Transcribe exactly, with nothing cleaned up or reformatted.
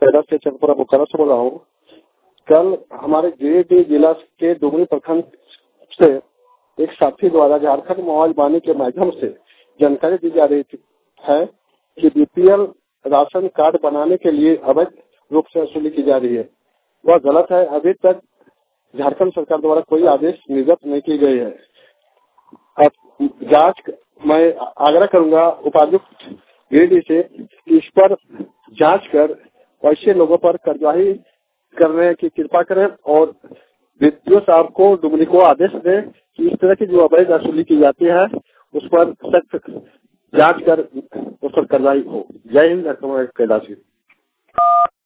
कैलाश से चंदपुरा बोकारो से बोल रहा हूँ। कल हमारे गिरिडीह जिला के डुमरी प्रखंड से एक साथी द्वारा झारखंड मोबाइल वाणी के माध्यम से जानकारी दी जा रही थी है कि बीपीएल राशन कार्ड बनाने के लिए अवैध रूप से वसूली की जा रही है। वह गलत है। अभी तक झारखंड सरकार द्वारा कोई आदेश निर्गत नहीं की गई है। अब जांच मैं आग्रह करूंगा उपायुक्त गिरिडीह से इस पर जांच कर ऐसे लोगों पर कार्यवाही करने की कृपा करें और वीडियो साहब को डुमरी को आदेश दें कि इस तरह की जो अवैध वसूली की जाती है उस पर सख्त जांच कर उस पर कार्रवाई हो। जय हिंद। कैलाश।